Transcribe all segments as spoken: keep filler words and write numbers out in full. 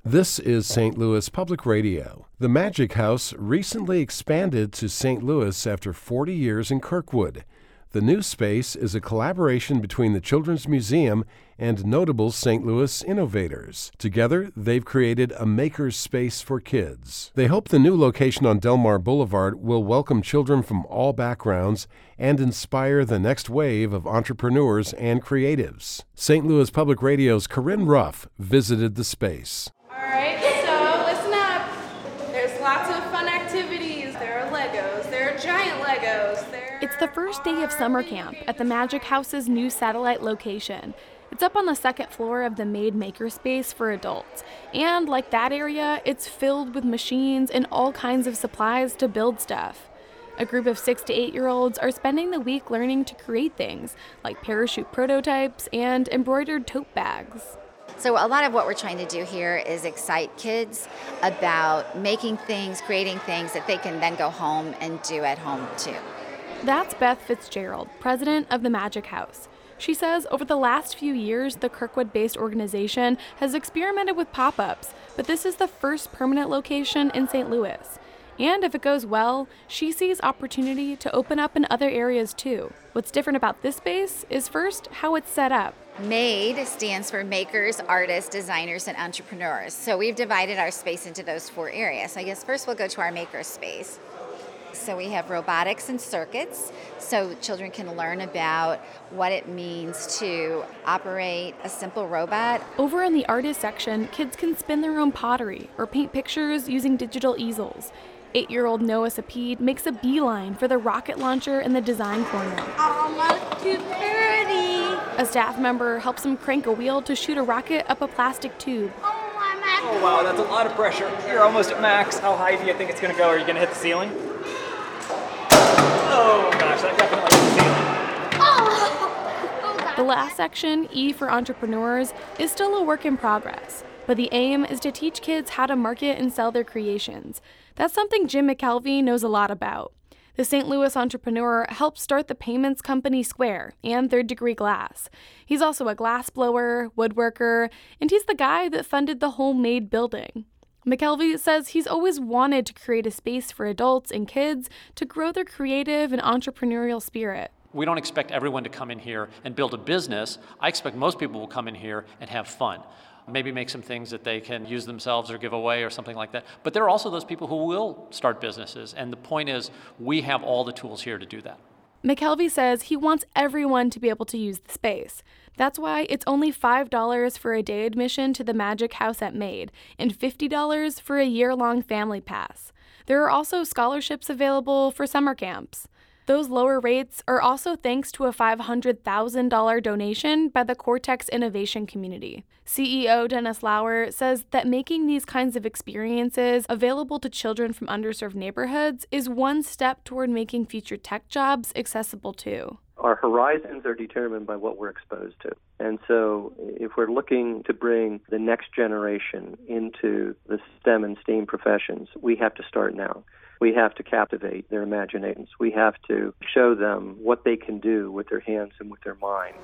This is Saint Louis Public Radio. The Magic House recently expanded to Saint Louis after forty years in Kirkwood. The new space is a collaboration between the Children's Museum and notable Saint Louis innovators. Together, they've created a maker's space for kids. They hope the new location on Delmar Boulevard will welcome children from all backgrounds and inspire the next wave of entrepreneurs and creatives. Saint Louis Public Radio's Corinne Ruff visited the space. All right, so listen up. There's lots of fun activities. There are Legos. There are giant Legos. There It's the first day of summer camp at the Magic House's new satellite location. It's up on the second floor of the Made Makerspace for adults. And like that area, it's filled with machines and all kinds of supplies to build stuff. A group of six to eight-year-olds are spending the week learning to create things like parachute prototypes and embroidered tote bags. So a lot of what we're trying to do here is excite kids about making things, creating things that they can then go home and do at home too. That's Beth Fitzgerald, president of the Magic House. She says over the last few years, the Kirkwood-based organization has experimented with pop-ups, but this is the first permanent location in Saint Louis. And if it goes well, she sees opportunity to open up in other areas too. What's different about this space is first how it's set up. MADE stands for makers, artists, designers, and entrepreneurs. So we've divided our space into those four areas. I guess first we'll go to our maker space. So we have robotics and circuits, so children can learn about what it means to operate a simple robot. Over in the artist section, kids can spin their own pottery or paint pictures using digital easels. Eight-year-old Noah Sapid makes a beeline for the rocket launcher in the design corner. Almost two thirty. A staff member helps him crank a wheel to shoot a rocket up a plastic tube. Oh, I'm at Oh wow, that's a lot of pressure. You're almost at max. How high do you think it's going to go? Are you going to hit the ceiling? Oh gosh, that definitely hit the ceiling. Oh. Oh, God. The last section, E for Entrepreneurs, is still a work in progress, but the aim is to teach kids how to market and sell their creations. That's something Jim McKelvey knows a lot about. The Saint Louis entrepreneur helped start the payments company Square and Third Degree Glass. He's also a glass blower, woodworker, and he's the guy that funded the whole MADE building. McKelvey says he's always wanted to create a space for adults and kids to grow their creative and entrepreneurial spirit. We don't expect everyone to come in here and build a business. I expect most people will come in here and have fun. Maybe make some things that they can use themselves or give away or something like that. But there are also those people who will start businesses, and the point is we have all the tools here to do that. McKelvey says he wants everyone to be able to use the space. That's why it's only five dollars for a day admission to the Magic House at MADE and fifty dollars for a year-long family pass. There are also scholarships available for summer camps. Those lower rates are also thanks to a five hundred thousand dollars donation by the Cortex Innovation Community. C E O Dennis Lauer says that making these kinds of experiences available to children from underserved neighborhoods is one step toward making future tech jobs accessible too. Our horizons are determined by what we're exposed to. And so if we're looking to bring the next generation into the STEM and STEAM professions, we have to start now. We have to captivate their imaginations. We have to show them what they can do with their hands and with their mind.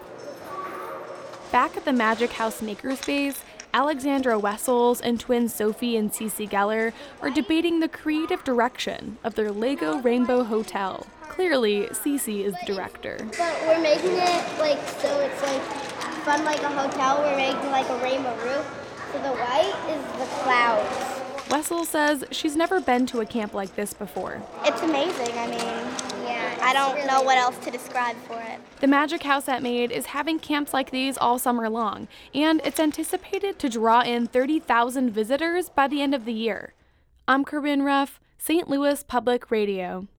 Back at the Magic House Makerspace, Alexandra Wessels and twins Sophie and Cece Geller are debating the creative direction of their Lego Rainbow Hotel. Clearly, Cece is the director. But we're making it like so it's like fun like a hotel. We're making like a rainbow roof. So the white is the clouds. Wessel says she's never been to a camp like this before. It's amazing. I mean, yeah, I don't really know what else to describe for it. The Magic House at MADE is having camps like these all summer long, and it's anticipated to draw in thirty thousand visitors by the end of the year. I'm Corinne Ruff, Saint Louis Public Radio.